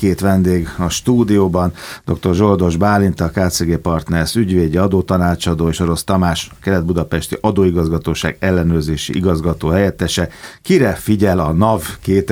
két vendég a stúdióban, dr. Zsoldos Bálint, a KCG Partners ügyvédje, adótanácsadó, és Orosz Tamás, Kelet-Budapesti Adóigazgatóság ellenőrzési igazgató helyettese. Kire figyel a NAV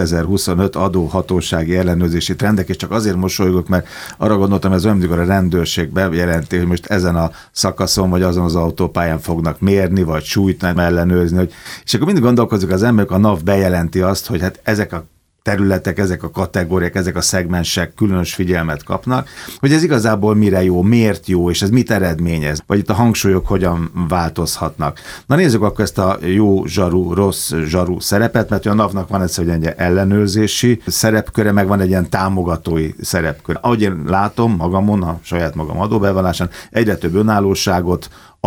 2025 adóhatósági ellenőrzési trendek, és csak azért mosolygok, mert arra gondoltam, ez olyan, amikor a rendőrség bejelenti, hogy most ezen a szakaszon, vagy azon az autópályán fognak mérni, vagy súlyt nem ellenőrizni, és akkor mindig gondolkozik az ember, a NAV bejelenti azt, hogy hát ezek a területek, ezek a kategóriák, ezek a szegmensek különös figyelmet kapnak, hogy ez igazából mire jó, miért jó, és ez mit eredményez, vagy itt a hangsúlyok hogyan változhatnak. Na nézzük akkor ezt a jó zsaru, rossz zsaru szerepet, mert a NAV-nak van egy ellenőrzési szerepköre, meg van egy ilyen támogatói szerepköre. Ahogy én látom magamon, a saját magam adóbevallásán, egyre több önállóságot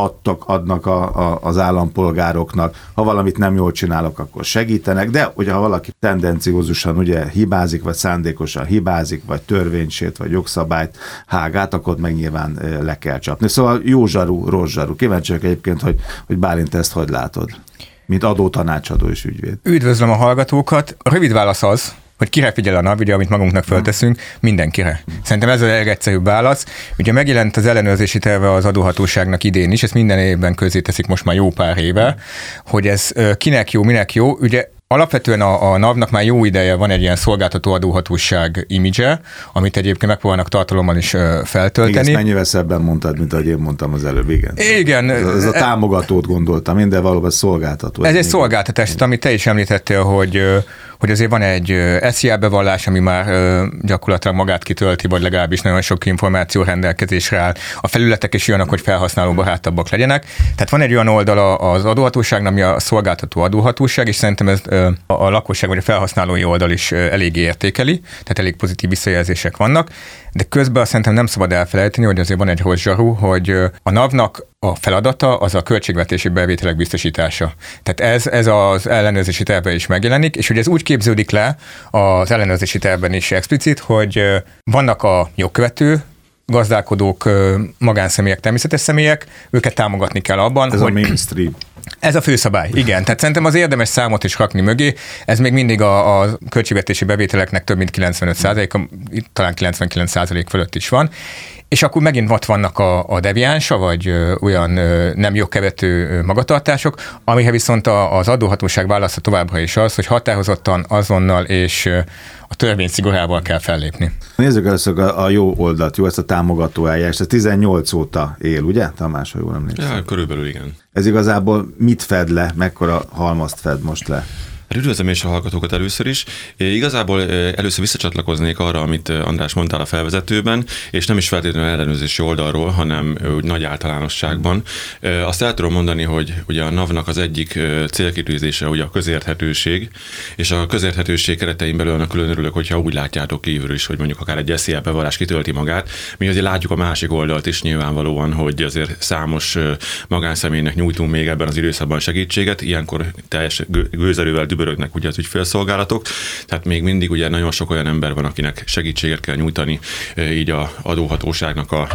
adnak az állampolgároknak, ha valamit nem jól csinálok, akkor segítenek, de hogyha valaki tendenciózusan ugye hibázik, vagy szándékosan hibázik, vagy törvénysért, vagy jogszabályt hágát, akkor meg nyilván le kell csapni. Szóval jó zsaru, rossz zsaru. Kíváncsiak egyébként, hogy Bálint, ezt hogy látod? Mint adótanácsadó és ügyvéd. Üdvözlöm a hallgatókat. A rövid válasz az, hogy kire figyel a NAV, ugye, amit magunknak fölteszünk, mindenkire. Szerintem ez a legegyszerűbb válasz. Ugye megjelent az ellenőrzési terve az adóhatóságnak idén is, ezt minden évben közzéteszik most már jó pár éve, hogy ez kinek jó, minek jó. Ugye alapvetően a NAV-nak már jó ideje van egy ilyen szolgáltató adóhatóság imidzse, amit egyébként megpróbálnak tartalommal is feltölteni. Igen, ezt mennyivel szebben mondtad, mint ahogy én mondtam az előbb, igen. Igen. Ez a támogatót gondoltam én, de valóban szolgáltató. Ez egy szolgáltatás, amit te is említettél, hogy azért van egy SZIA bevallás, ami már gyakorlatilag magát kitölti, vagy legalábbis nagyon sok információ rendelkezésre áll. A felületek is olyanok, hogy felhasználóbarátabbak legyenek. Tehát van egy olyan oldala az adóhatóságnak, ami a szolgáltató adóhatóság, és szerintem ez a lakosság vagy a felhasználói oldal is eléggé értékeli, tehát elég pozitív visszajelzések vannak, de közben szerintem nem szabad elfelejteni, hogy azért van egy rossz zsaru, hogy a NAV-nak a feladata az a költségvetési bevételek biztosítása. Tehát ez az ellenőrzési tervben is megjelenik, és hogy ez úgy képződik le az ellenőrzési tervben is explicit, hogy vannak a jogkövető gazdálkodók, magánszemélyek, természetes személyek, őket támogatni kell abban, ez hogy... a mainstream. Ez a főszabály, igen. Tehát szerintem az érdemes számot is rakni mögé. Ez még mindig a költségvetési bevételeknek több mint 95%, talán 99% fölött is van. És akkor megint ott vannak a deviánsa, vagy olyan nem jogkövető magatartások, amihez viszont az adóhatóság válasza továbbra is az, hogy határozottan, azonnal és a törvény szigorával kell fellépni. Nézzük először a jó oldalt, jó, ezt a támogató eljárást. Ez 18 óta él, ugye, Tamás, ha jól emlékszem? Ja, körülbelül igen. Ez igazából mit fed le, mekkora halmazt fed most le? Üdvözlöm és a hallgatókat először is. Igazából először visszacsatlakoznék arra, amit András mondtál a felvezetőben, és nem is feltétlenül ellenőrzési oldalról, hanem úgy nagy általánosságban. Azt el tudom mondani, hogy ugye a NAV-nak az egyik célkitűzése ugye a közérthetőség, és a közérthetőség keretein belül annak külön örülök, hogyha úgy látjátok kívül is, hogy mondjuk akár egy SZIA bevallás kitölti magát. Mi azért látjuk a másik oldalt is nyilvánvalóan, hogy azért számos magánszemélynek nyújtunk még ebben az időszakban segítséget, ilyenkor teljes gőzerővel dübörögnek ugye az ügyfélszolgálatok, tehát még mindig ugye nagyon sok olyan ember van, akinek segítséget kell nyújtani, így a adóhatóságnak a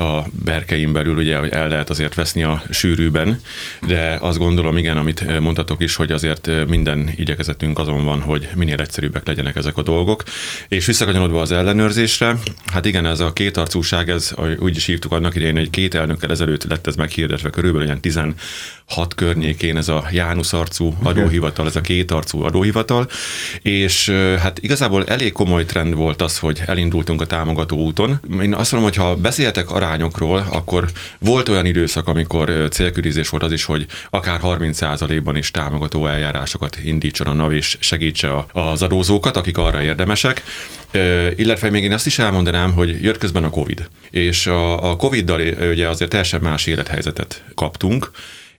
berkein belül ugye, hogy el lehet azért veszni a sűrűben, de azt gondolom, igen, amit mondtatok is, hogy azért minden igyekezetünk azon van, hogy minél egyszerűbbek legyenek ezek a dolgok. És visszakanyarodva az ellenőrzésre, hát igen, ez a kétarcúság, ez úgy is hívtuk annak idején, hogy 2 elnökkel ezelőtt lett ez meghirdetve, körülbelül ilyen 16 környékén ez a Jánusz arcú adóhivatal, ez a 2 arcú adóhivatal, és hát igazából elég komoly trend volt az, hogy elindultunk a támogató úton. Én azt mondom, hogy ha beszéltek arányokról, akkor volt olyan időszak, amikor célkürizés volt az is, hogy akár 30%-ban is támogató eljárásokat indítson a NAV és segítse az adózókat, akik arra érdemesek. Illetve még én azt is elmondanám, hogy jött közben a Covid. És a Covid-dal ugye azért teljesen más élethelyzetet kaptunk,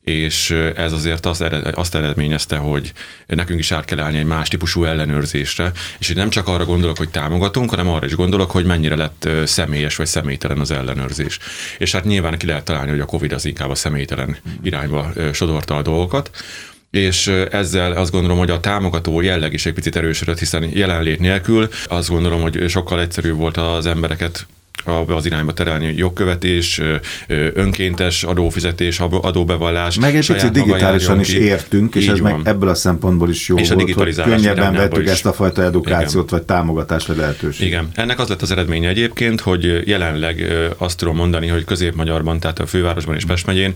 és ez azért azt eredményezte, hogy nekünk is át kell állni egy más típusú ellenőrzésre, és itt nem csak arra gondolok, hogy támogatunk, hanem arra is gondolok, hogy mennyire lett személyes vagy személytelen az ellenőrzés. És hát nyilván ki lehet találni, hogy a Covid az inkább a személytelen irányba sodorta a dolgokat, és ezzel azt gondolom, hogy a támogató jelleg is egy picit erősödött, hiszen jelenlét nélkül azt gondolom, hogy sokkal egyszerűbb volt az embereket az irányba terelni, jogkövetés, önkéntes adófizetés, adóbevallás. Meg egy picit digitálisan is értünk, és ez meg ebből a szempontból is jó és volt, hogy könnyebben vettük ezt a fajta edukációt, vagy támogatást, vagy lehetőséget. Igen. Ennek az lett az eredménye egyébként, hogy jelenleg azt tudom mondani, hogy Közép-Magyarban, tehát a fővárosban és Pest megyén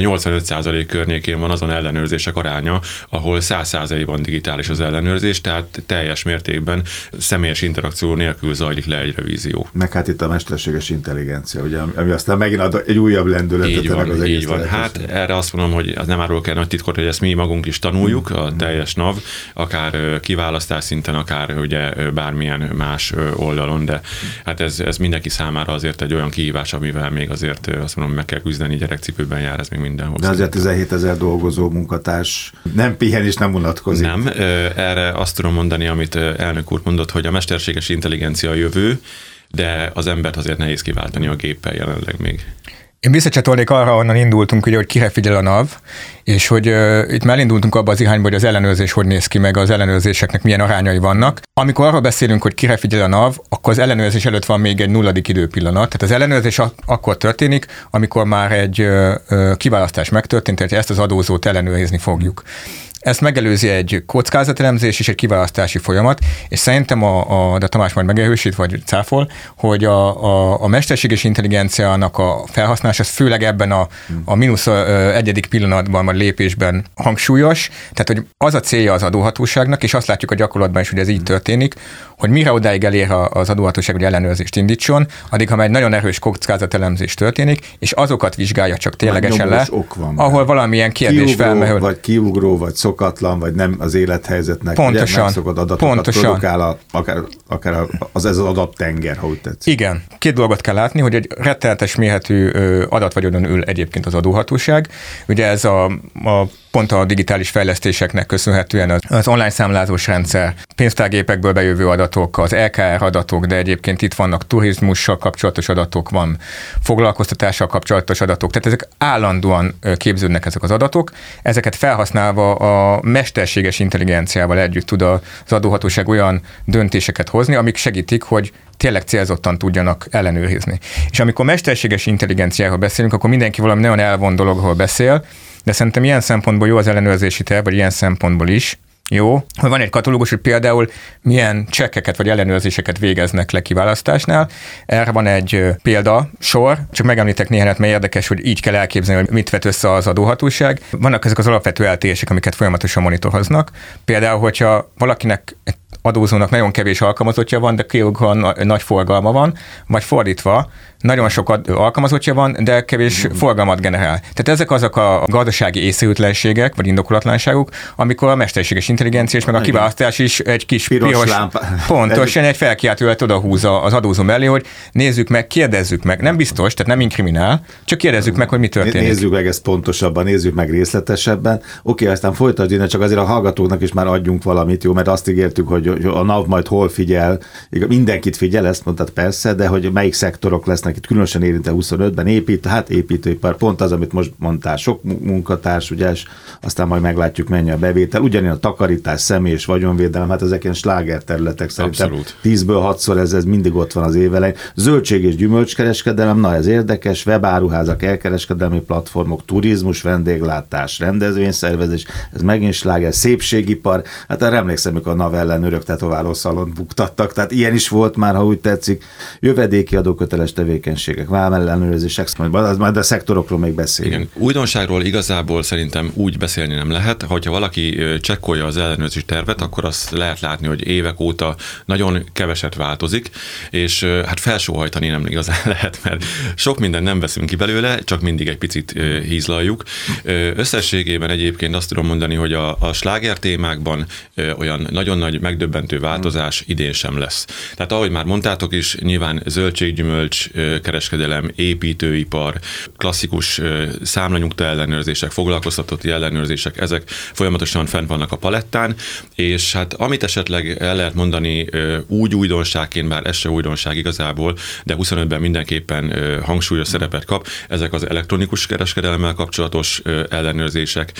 85% környékén van azon ellenőrzések aránya, ahol 100%-ban digitális az ellenőrzés, tehát teljes mértékben személyes interakció nélkül zajlik le egy revízió. Meg hát itt a mesterséges intelligencia, ugye, ami aztán megint ad egy újabb lendületet ennek az egész. Így van. Hát erre azt mondom, hogy az nem árul kell nagy titkot, hogy ezt mi magunk is tanuljuk, a teljes NAV, akár kiválasztás szinten, akár ugye bármilyen más oldalon, de hát ez mindenki számára azért egy olyan kihívás, amivel még azért azt mondom, meg kell küzdeni, gyerekcipőben jár ez még mindenhol. De azért 17 000 dolgozó munkatárs nem pihen és nem unatkozik. Nem, erre azt tudom mondani, amit elnök úr mondott, hogy a mesterséges intelligencia a jövő, de az embert azért nehéz kiváltani a géppel jelenleg még. Én visszacsatolnék arra, onnan indultunk, ugye, hogy kire figyel a NAV, és hogy itt már elindultunk abba az irányba, hogy az ellenőrzés hogy néz ki, meg az ellenőrzéseknek milyen arányai vannak. Amikor arról beszélünk, hogy kire figyel a NAV, akkor az ellenőrzés előtt van még egy nulladik időpillanat. Tehát az ellenőrzés akkor történik, amikor már egy kiválasztás megtörtént, tehát ezt az adózót ellenőrizni fogjuk. Ezt megelőzi egy kockázatelemzés és egy kiválasztási folyamat, és szerintem de Tamás majd megerősít, vagy cáfol, hogy a mesterséges intelligenciának a felhasználás az főleg ebben a mínusz egyedik pillanatban, vagy lépésben hangsúlyos, tehát hogy az a célja az adóhatóságnak, és azt látjuk a gyakorlatban is, hogy ez így történik, hogy mire odáig elér az adóhatóság, hogy ellenőrzést indítson, addig, ha egy nagyon erős kockázatelemzés történik, és azokat vizsgálja csak ténylegesen le, ahol valamilyen kérdés felmerül. Vagy kiugró, vagy szokatlan, vagy nem az élethelyzetnek megszokott adatokat pontosan. Produkál akár ez az adattenger, ha úgy tetszik. Igen. Két dolgot kell látni, hogy egy rettenetes méretű adatvagyonon ül egyébként az adóhatóság. Ugye ez pont a digitális fejlesztéseknek köszönhetően az online számlázós rendszer, pénztárgépekből bejövő adatok, az LKR adatok, de egyébként itt vannak turizmussal kapcsolatos adatok, van foglalkoztatással kapcsolatos adatok, tehát ezek állandóan képződnek ezek az adatok. Ezeket felhasználva a mesterséges intelligenciával együtt tud az adóhatóság olyan döntéseket hozni, amik segítik, hogy tényleg célzottan tudjanak ellenőrizni. És amikor mesterséges intelligenciáról beszélünk, akkor mindenki valami nagyon elvont dologról beszél, de szerintem ilyen szempontból jó az ellenőrzési terv, vagy ilyen szempontból is jó, hogy van egy katalógus, hogy például milyen csekkeket vagy ellenőrzéseket végeznek le kiválasztásnál. Erre van egy példasor, csak megemlítek néhányat, mert érdekes, hogy így kell elképzelni, hogy mit vet össze az adóhatóság. Vannak ezek az alapvető eltérések, amiket folyamatosan monitoroznak. Például, hogyha valakinek adózónak nagyon kevés alkalmazottja van, de kiugróan nagy forgalma van, vagy fordítva, nagyon sok alkalmazottja van, de kevés forgalmat generál. Tehát ezek azok a gazdasági észrevétlenségek, vagy indokolatlanságok, amikor a mesterséges intelligencia és meg a kiválasztás is egy kis piros pontosan egy felkiáltójelet odahúzza az adózó mellé, hogy nézzük meg, kérdezzük meg. Nem biztos, tehát nem inkriminál, csak kérdezzük meg, hogy mi történik. Nézzük meg ezt pontosabban, nézzük meg részletesebben. Oké, aztán folytasd innen, csak azért a hallgatóknak is már adjunk valamit, jó, mert azt ígértük, hogy a NAV majd hol figyel. Mindenkit figyel, ezt mondtad persze, de hogy melyik szektorok lesznek itt különösen érintve 25-ben építőipar, pont az, amit most mondtál, sok munkatárs, ugye, és aztán majd meglátjuk, mennyi a bevétel. Ugyanilyen a takarítás, személy és vagyonvédelem, hát ezek ilyen sláger területek szerintem. Abszolút. 10-ből 6-szor ez mindig ott van az év elején. Zöldség és gyümölcskereskedelem, na ez érdekes, webáruházak, elkereskedelmi platformok, turizmus, vendéglátás, rendezvényszervezés, ez megint sláger, szépségipar, hát arra emlékszem, amikor a NAV ellenőrök tetoválószalont buktattak, tehát ilyen is volt már, ha úgy tetszik. Jövedéki adóköteles tevékenységek, vámellenőrzések, majd a szektorokról még beszélünk. Igen. Újdonságról igazából szerintem úgy beszélni nem lehet, hogyha valaki csekkolja az ellenőrzési tervet, akkor azt lehet látni, hogy évek óta nagyon keveset változik, és hát felsóhajtani nem igazán lehet, mert sok minden nem veszünk ki belőle, csak mindig egy picit hízlaljuk. Összességében egyébként azt tudom mondani, hogy a sláger témákban olyan nagyon nagy megdöbbentő változás idén sem lesz. Tehát ahogy már mondtátok is, nyilván zöldséggyümölcs kereskedelem, építőipar, klasszikus számlanyugta ellenőrzések, foglalkoztatotti ellenőrzések, ezek folyamatosan fent vannak a palettán, és hát amit esetleg el lehet mondani úgy újdonságként, bár ez se újdonság igazából, de 25-ben mindenképpen hangsúlyos szerepet kap, ezek az elektronikus kereskedelemmel kapcsolatos ellenőrzések,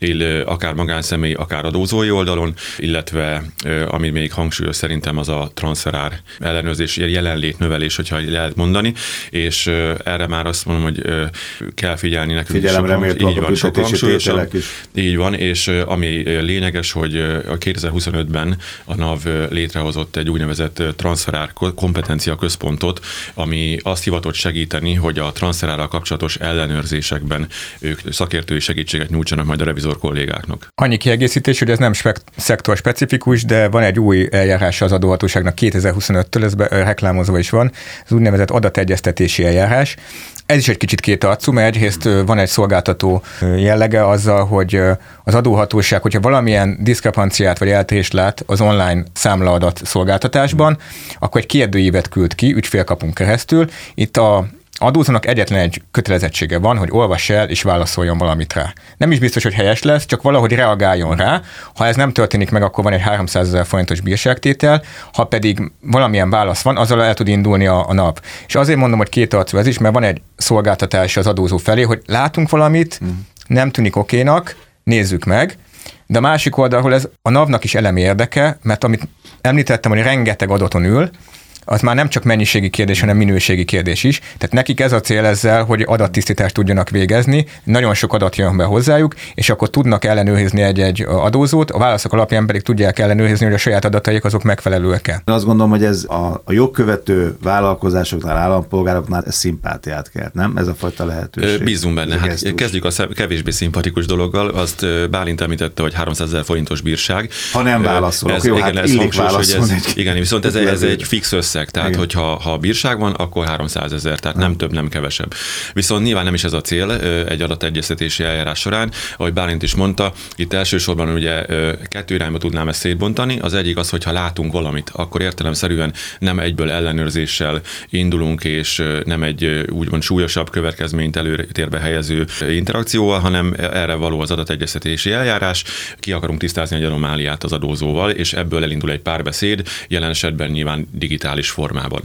akár magánszemély, akár adózói oldalon, illetve ami még hangsúlyos szerintem az a transferár ellenőrzés, jelenlét növelés, hogyha lehet mondani, és erre már azt mondom, hogy kell figyelni nekünk. Figyelemre méltóak a büntetési tételek is. Így van, és ami lényeges, hogy a 2025-ben a NAV létrehozott egy úgynevezett transferár kompetencia központot, ami azt hivatott segíteni, hogy a transferárral kapcsolatos ellenőrzésekben ők szakértői segítséget nyújtsanak majd a revizor kollégáknak. Annyi kiegészítés, hogy ez nem szektor specifikus, de van egy új eljárása az adóhatóságnak 2025-től, ez reklámozva is van, az úgynevezett adategyeztetési eljárás. Ez is egy kicsit kétarcú, mert egyrészt van egy szolgáltató jellege azzal, hogy az adóhatóság, hogyha valamilyen diszkrepanciát vagy eltérést lát az online számlaadat szolgáltatásban, akkor egy kérdőívet küld ki ügyfélkapunk keresztül. Itt a adózónak egyetlen egy kötelezettsége van, hogy olvass el és válaszoljon valamit rá. Nem is biztos, hogy helyes lesz, csak valahogy reagáljon rá. Ha ez nem történik meg, akkor van egy 300 000 forintos bírságtétel, ha pedig valamilyen válasz van, azzal el tud indulni a nap. És azért mondom, hogy kétarcú ez is, mert van egy szolgáltatás az adózó felé, hogy látunk valamit, nem tűnik okénak, nézzük meg, de a másik oldalról ez a NAV-nak is elemi érdeke, mert amit említettem, hogy rengeteg adaton ül, az már nem csak mennyiségi kérdés, hanem minőségi kérdés is. Tehát nekik ez a cél ezzel, hogy adattisztítást tudjanak végezni, nagyon sok adat jön be hozzájuk, és akkor tudnak ellenőrizni egy adózót, a válaszok alapján pedig tudják ellenőrizni, hogy a saját adataik azok megfelelőek-e. Azt gondolom, hogy ez a jogkövető vállalkozásoknál, állampolgároknál ez szimpátiát kelt, nem? Ez a fajta lehetőség. Bízunk benne. Hát kezdjük a kevésbé szimpatikus dologgal, azt Bálint említette, hogy 300 000 forintos bírság. Ha nem válaszolok, jó, hát illik válaszolni. Igen, viszont ez egy fix összeg, tehát hogyha bírság van, akkor 300 000, tehát nem több, nem kevesebb. Viszont nyilván nem is ez a cél egy adategyeztetési eljárás során, ahogy Bálint is mondta, itt elsősorban ugye 2 irányba tudnám ezt szétbontani. Az egyik az, hogyha látunk valamit, akkor értelemszerűen nem egyből ellenőrzéssel indulunk, és nem egy úgymond súlyosabb következményt előtérbe helyező interakcióval, hanem erre való az adategyeztetési eljárás. Ki akarunk tisztázni egy anomáliát az adózóval, és ebből elindul egy párbeszéd, jelen esetben nyilván digitális formában.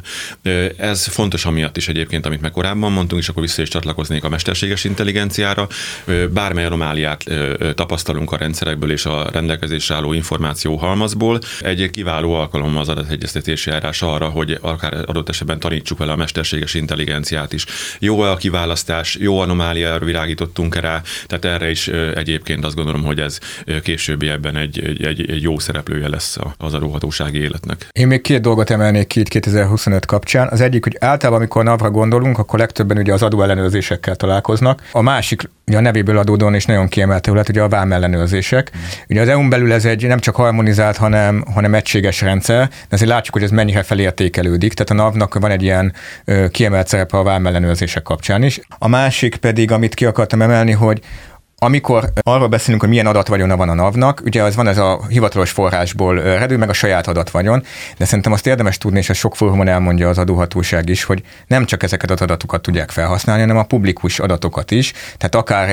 Ez fontos amiatt is egyébként, amit meg korábban mondtunk, és akkor vissza is csatlakoznék a mesterséges intelligenciára. Bármely anomáliát tapasztalunk a rendszerekből és a rendelkezésre álló információ halmazból. Egy kiváló alkalom az adategyeztetési eljárás arra, hogy akár adott esetben tanítsuk vele a mesterséges intelligenciát is. Jó a kiválasztás, jó anomáliára világítottunk rá, tehát erre is egyébként azt gondolom, hogy ez későbbiekben egy jó szereplője lesz az adóhatósági életnek. Én még 2 dolgot emelnék ki 2025 kapcsán. Az egyik, hogy általában, amikor NAV-ra gondolunk, akkor legtöbben ugye az adóellenőrzésekkel találkoznak. A másik, ugye a nevéből adódóan is nagyon kiemelt terület, ugye a vámellenőrzések. Ugye az EU-n belül ez egy nem csak harmonizált, hanem egységes rendszer, de azért látjuk, hogy ez mennyire felértékelődik. Tehát a NAV-nak van egy ilyen kiemelt szerepe a vámellenőrzések kapcsán is. A másik pedig, amit ki akartam emelni, hogy amikor arról beszélünk, hogy milyen adatvagyon van a NAV-nak, ugye az van ez a hivatalos forrásból eredő, meg a saját adatvagyon, de szerintem azt érdemes tudni, és ezt sok fórumon elmondja az adóhatóság is, hogy nem csak ezeket az adatokat tudják felhasználni, hanem a publikus adatokat is. Tehát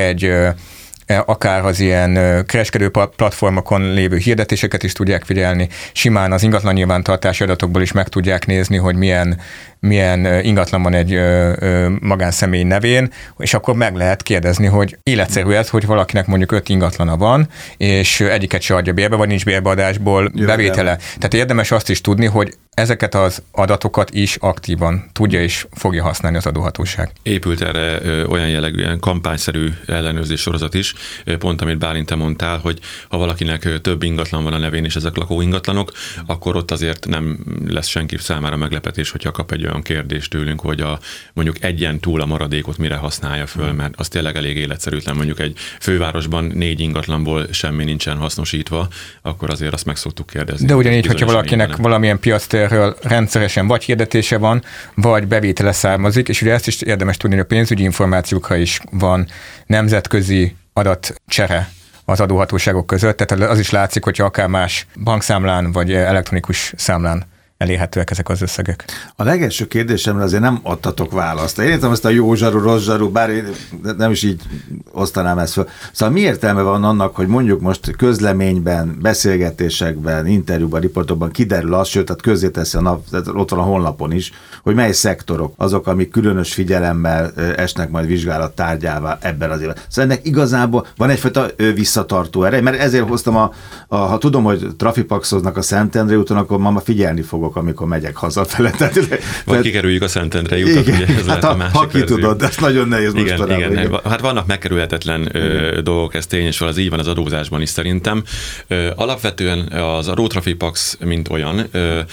akár az ilyen kereskedő platformokon lévő hirdetéseket is tudják figyelni, simán az ingatlan nyilvántartási adatokból is meg tudják nézni, hogy milyen ingatlan van egy magánszemély nevén, és akkor meg lehet kérdezni, hogy életszerű ez, hogy valakinek mondjuk 5 ingatlana van, és egyiket se adja bérbe, vagy nincs bérbeadásból bevétele. Tehát érdemes azt is tudni, hogy ezeket az adatokat is aktívan tudja és fogja használni az adóhatóság. Épült erre olyan jellegű, ilyen kampányszerű ellenőrzés sorozat is, pont amit Bálint te mondtál, hogy ha valakinek több ingatlan van a nevén, és ezek lakóingatlanok, akkor ott azért nem lesz senki számára meglepetés, hogyha kap egy olyan kérdést tőlünk, hogy mondjuk egyen túl a maradékot mire használja föl, mert az tényleg elég életszerűtlen. Mondjuk egy fővárosban 4 ingatlanból semmi nincsen hasznosítva, akkor azért azt meg szoktuk kérdezni. De ugyanígy, hogyha valakinek valamilyen piactérről rendszeresen vagy hirdetése van, vagy bevétele származik, és ugye ezt is érdemes tudni, hogy a pénzügyi információkra is van nemzetközi adatcsere az adóhatóságok között, tehát az is látszik, hogyha akár más bankszámlán vagy elektronikus számlán elérhetőek ezek az összegek. A legelső kérdésemre azért nem adtatok választ. Én értem ezt a jó zsaru, rossz zsaru, bár én nem is így osztanám ezt fel. Szóval mi értelme van annak, hogy mondjuk most közleményben, beszélgetésekben, interjúban, riportokban kiderül az, sőt, tehát közzéteszi a nap, ott van a honlapon is, hogy mely szektorok azok, amik különös figyelemmel esnek majd vizsgálat tárgyává ebben az évben. Szóval ennek igazából van egyfajta visszatartó ereje, mert ezért hoztam ha tudom, hogy trafipaxoznak a Szentendrei úton, akkor ma figyelni fogok, amikor megyek hazafele. Vagy kikerüljük a Szentendrei utat, ugye ez lehet a másik ha ki tudod, de ez nagyon nehéz mostanában. Igen. Hát vannak megkerülhetetlen dolgok, ez tény, és az így van az adózásban is szerintem. Alapvetően az adótrafipax, mint olyan,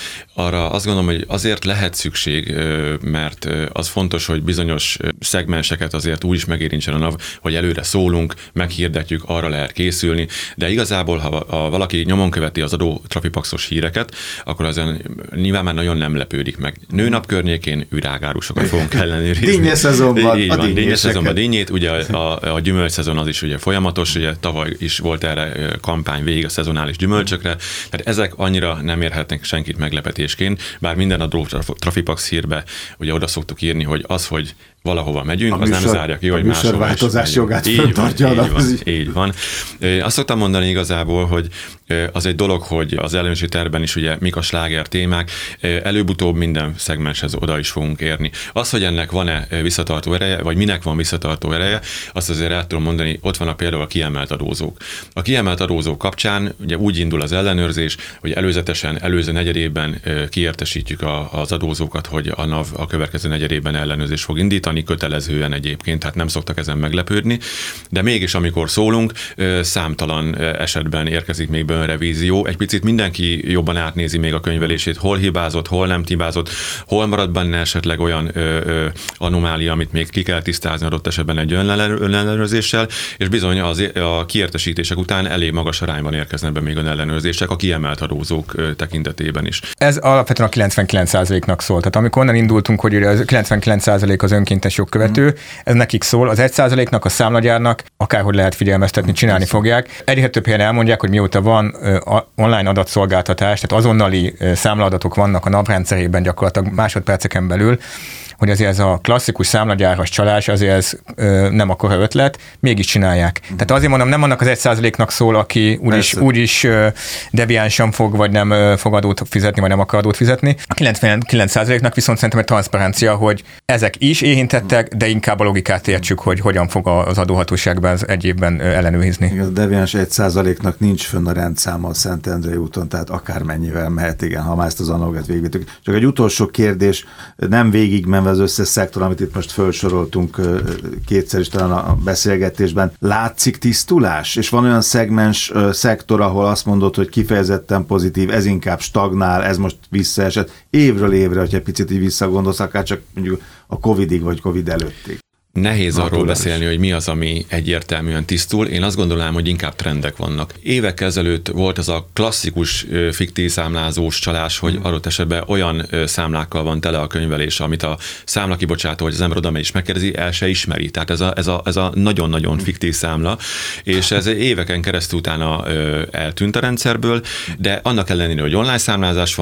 arra azt gondolom, hogy azért lehet szükség, mert az fontos, hogy bizonyos szegmenseket azért úgy is megérintsen a NAV, hogy előre szólunk, meghirdetjük, arra lehet készülni, de igazából, ha valaki nyomon követi az adótrafipaxos híreket, akkor azon nyilván már nagyon nem lepődik meg. Nőnap környékén virágárusokat fogunk ellenőrizni. Dinnye szezonban. Így van, dinnye szezonban dinnyét, ugye a gyümölcsszezon az is ugye folyamatos, ugye tavaly is volt erre kampány végig a szezonális gyümölcsökre, tehát ezek annyira nem érhetnek senkit meglepetésként, bár minden adótrafipax hírbe ugye oda szoktuk írni, hogy az, hogy valahova megyünk, az nem zárja ki, hogy máshova változás jogát fenntartja. Így van. Azt szoktam mondani igazából, hogy az egy dolog, hogy az ellenőrzési tervben is ugye mik a sláger témák, előbb-utóbb minden szegmenshez oda is fogunk érni. Az, hogy ennek van-e visszatartó ereje, vagy minek van visszatartó ereje, azt azért el tudom mondani, ott van például a kiemelt adózók. A kiemelt adózók kapcsán ugye úgy indul az ellenőrzés, hogy előző negyedében kiértesítjük az adózókat, hogy a NAV a következő negyedében ellenőrzés fog indítani, kötelezően egyébként, hát nem szoktak ezen meglepődni, de mégis amikor szólunk, számtalan esetben érkezik még bönrevízió, egy picit mindenki jobban átnézi még a könyvelését, hol hibázott, hol nem hibázott, hol marad benne esetleg olyan anomália, amit még ki kell tisztázni adott esetben egy önellenőrzéssel, és bizony a kiértesítések után elég magas arányban érkeznek be még önellenőrzések a kiemelt adózók tekintetében is. Ez alapvetően a 99%-nak szól. Tehát amikor onnan indultunk, hogy az 99% az önkéntes jogkövető, ez nekik szól, az 1%-nak, a számlagyárnak akárhogy lehet figyelmeztetni, csinálni fogják. Egyre több helyen elmondják, hogy mióta van online adatszolgáltatás, tehát azonnali számlaadatok vannak a NAV rendszerében gyakorlatilag másodperceken belül, hogy azért ez a klasszikus számlagyáras csalás, azért ez nem akkora ötlet, mégis csinálják. Tehát azért mondom, nem annak az 1%-nak szól, aki úgyis deviánsan fog, vagy nem fog adót fizetni, vagy nem akar adót fizetni. A 99%-nak viszont szerintem egy transzparencia, hogy ezek is érintettek, de inkább a logikát értsük, hogy hogyan fog az adóhatóságban egy évben ellenőrizni. A deviáns 1%-nak nincs fönn a rendszáma a Szentendrei úton, tehát akármennyivel mehet, igen, ha már ezt az analógiát végigvittük. Csak egy utolsó kérdés, nem végigmenve az összes szektor, amit itt most felsoroltunk kétszer is talán a beszélgetésben. Látszik tisztulás? És van olyan szektor, ahol azt mondod, hogy kifejezetten pozitív, ez inkább stagnál, ez most visszaesett. Évről évre, hogyha picit így visszagondolsz, akár csak mondjuk a Covidig vagy Covid előttig. Nehéz arról beszélni, hogy mi az, ami egyértelműen tisztul. Én azt gondolom, hogy inkább trendek vannak. Évekkel ezelőtt volt ez a klasszikus fiktív számlázós csalás, hogy adott esetben olyan számlákkal van tele a könyvelés, amit a számlakibocsátó, hogy az ember oda megy és megkérdezi, el se ismeri. Tehát ez a nagyon-nagyon fiktív számla, és ez éveken keresztül utána eltűnt a rendszerből, de annak ellenére, hogy online számlázás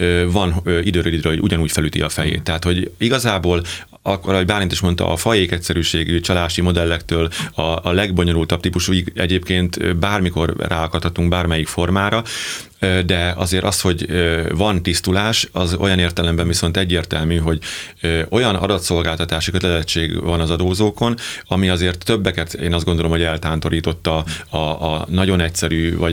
van időről időre, hogy ugyanúgy felüti a fejét. Tehát, hogy igazából akkor, ahogy Bálint is mondta, a fajék egyszerűségű csalási modellektől a legbonyolultabb típusú egyébként bármikor ráakadhatunk bármelyik formára, de azért az, hogy van tisztulás, az olyan értelemben viszont egyértelmű, hogy olyan adatszolgáltatási kötelezettség van az adózókon, ami azért többeket, én azt gondolom, hogy eltántorította a nagyon egyszerű, vagy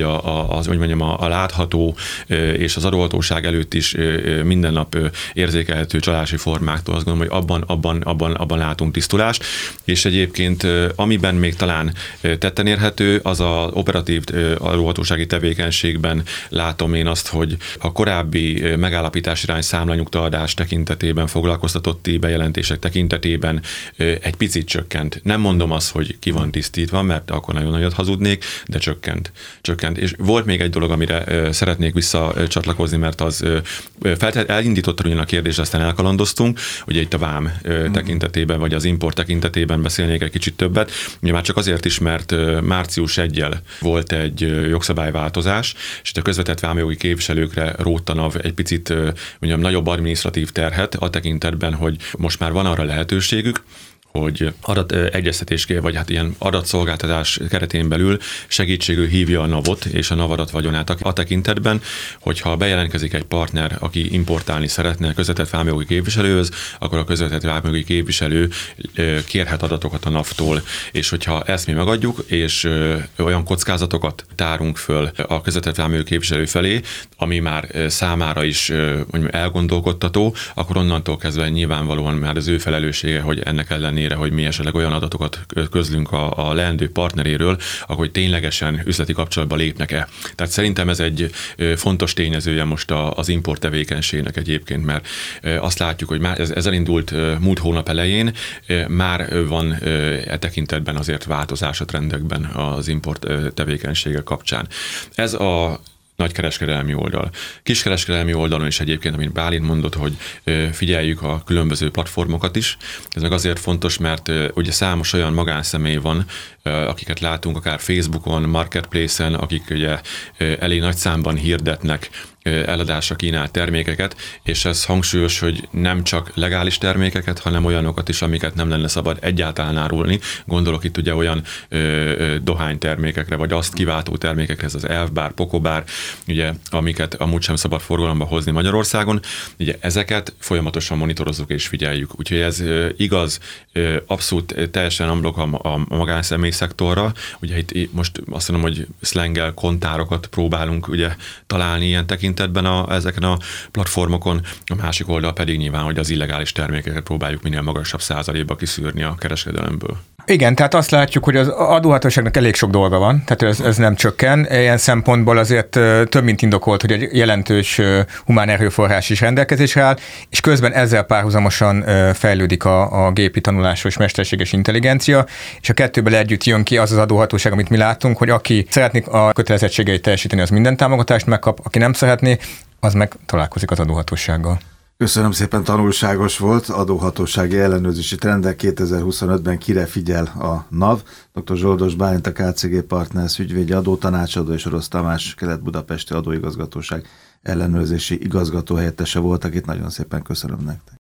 a látható és az adóhatóság előtt is minden nap érzékelhető csalási formáktól. Azt gondolom, hogy abban látunk tisztulást, és egyébként amiben még talán tetten érhető, az az operatív adóhatósági tevékenységben látom én azt, hogy a korábbi megállapításirány számlanyugtaadás tekintetében, foglalkoztatotti bejelentések tekintetében egy picit csökkent. Nem mondom azt, hogy ki van tisztítva, mert akkor nagyon nagyot hazudnék, de csökkent. És volt még egy dolog, amire szeretnék visszacsatlakozni, mert az elindította ugyan a kérdést, aztán elkalandoztunk, ugye itt a vám tekintetében, vagy az import tekintetében beszélnék egy kicsit többet. Ugye már csak azért is, mert március 1-jel volt egy jogszabályváltozás, és itt a közvetett közvetett vámjogi képviselőkre rótta NAV egy picit mondjam, nagyobb adminisztratív terhet a tekintetben, hogy most már van arra lehetőségük, hogy adategyeztetés, vagy hát ilyen adatszolgáltatás keretén belül segítségül hívja a NAV-ot és a NAV adatvagyonát a tekintetben, hogyha bejelentkezik egy partner, aki importálni szeretne közvetett vámjogi képviselőhöz, akkor a közvetett vámjogi képviselő kérhet adatokat a NAV-tól, és hogyha ezt mi megadjuk, és olyan kockázatokat tárunk föl a közvetett vámjogi képviselő felé, ami már számára is elgondolkodtató, akkor onnantól kezdve nyilvánvalóan már az ő felelőssége, hogy ennek ellenére, hogy mi esetleg olyan adatokat közlünk a leendő partneréről, akkor ténylegesen üzleti kapcsolatba lépnek-e. Tehát szerintem ez egy fontos tényezője most az import tevékenységnek egyébként, mert azt látjuk, hogy már ez elindult múlt hónap elején, már van e tekintetben azért változás a trendekben az import tevékenysége kapcsán. Ez a nagykereskedelmi oldal. Kiskereskedelmi oldalon is egyébként, amit Bálint mondott, hogy figyeljük a különböző platformokat is. Ez meg azért fontos, mert ugye számos olyan magánszemély van, akiket látunk akár Facebookon, Marketplace-en, akik ugye elég nagy számban hirdetnek eladásra kínált termékeket, és ez hangsúlyos, hogy nem csak legális termékeket, hanem olyanokat is, amiket nem lenne szabad egyáltalán árulni. Gondolok itt ugye olyan dohánytermékekre, vagy azt kiváltó termékekre, ez az elfbár, pokobár, ugye, amiket amúgy sem szabad forgalomba hozni Magyarországon. Ugye ezeket folyamatosan monitorozzuk és figyeljük. Úgyhogy ez igaz, abszolút teljesen amblok a magánszemély szektorra. Ugye itt most azt mondom, hogy szlenggel kontárokat próbálunk ugye találni ilyen tekintetben ezeken a platformokon, a másik oldal pedig nyilván, hogy az illegális termékeket próbáljuk minél magasabb százalékba kiszűrni a kereskedelemből. Igen, tehát azt látjuk, hogy az adóhatóságnak elég sok dolga van, tehát ez nem csökken. Ilyen szempontból azért több mint indokolt, hogy egy jelentős humán erőforrás is rendelkezésre áll, és közben ezzel párhuzamosan fejlődik a gépi tanulásos mesterséges intelligencia, és a kettőből együtt jön ki az adóhatóság, amit mi látunk, hogy aki szeretné a kötelezettségeit teljesíteni, az minden támogatást megkap, aki nem szeretné, az meg találkozik az adóhatósággal. Köszönöm szépen, tanulságos volt. Adóhatósági ellenőrzési trendek 2025-ben kire figyel a NAV. Dr. Zsoldos Bálint, a KCG Partners ügyvédi adótanácsadó, és Orosz Tamás, Kelet-Budapesti Adóigazgatóság ellenőrzési igazgató helyettese volt, akit nagyon szépen köszönöm nektek.